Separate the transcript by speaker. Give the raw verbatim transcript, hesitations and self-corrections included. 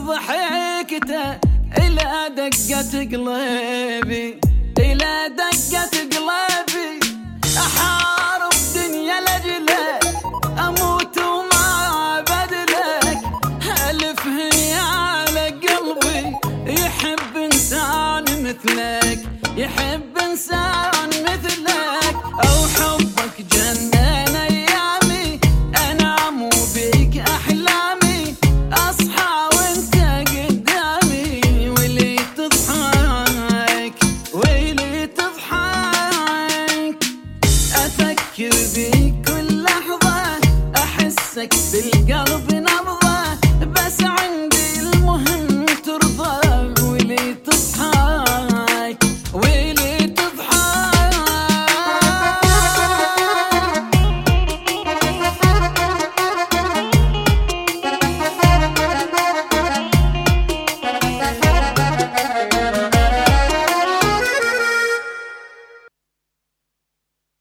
Speaker 1: ضحكته إلى دقة قلبي، إلى دقة قلبي. أحارب دنيا لجلك، أموت وما بدلك. ألف هني على قلبي يحب إنسان مثلك، يحب إنسان مثلك. أو حبك جنن أيامي، أنام وبيك أحلامي. أصحى وأنت قدامي، ولي تضحك ولي تضحك. أفكر بيك كل لحظة، أحسك بال